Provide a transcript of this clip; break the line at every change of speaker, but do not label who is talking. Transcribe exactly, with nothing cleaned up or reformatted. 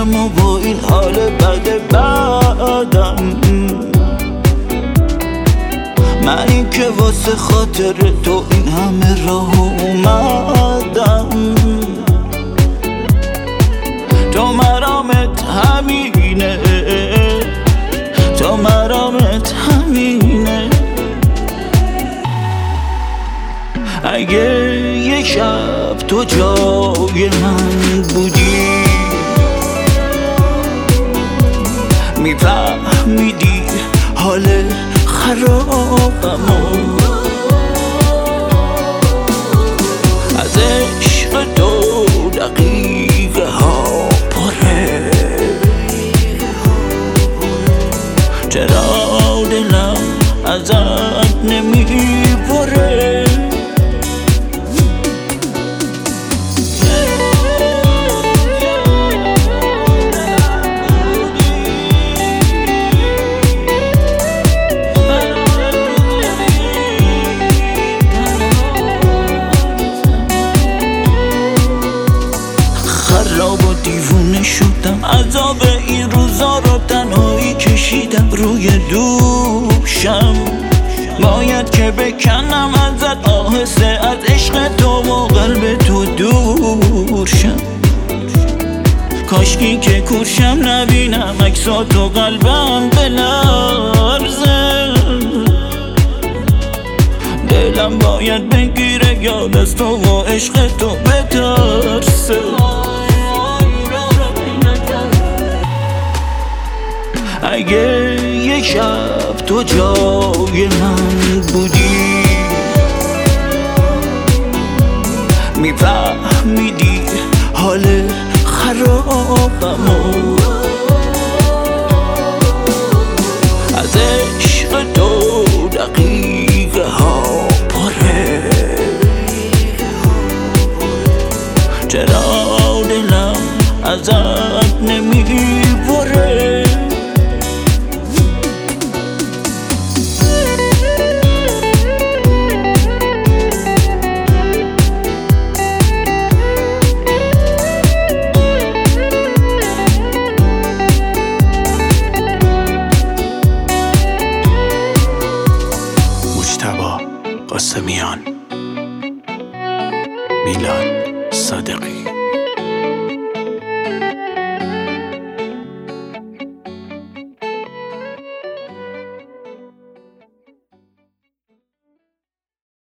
اما با این حال بد بعدم منی که واسه خاطر تو این همه راه اومدم. تو مرامت همینه، تو مرامت همینه. اگه یه شب تو جای من بودی میفهمیدی حال خرابمو. از عشق تو دقیقه ها پره، چرا دلم ازت نمیپره. خراب و دیوونه شدم، عذاب این روزا رو تنهایی کشیدم روی دوشم. باید که بکنم ازت آهسته، از عشق تو و قلب تو دور شم. کاشکی که کورشم نبینم عکسات و قلبم بلرزه. دلم باید بگیره یاد از تو و عشق تو بترسه. اگه یه شب تو جای من بودی میفهمیدی حال خرابمو. از عشق تو دقیقه ها پره، چرا دلم ازت نمیپره.
مجتبی قاسمیان، میلاد صادقی.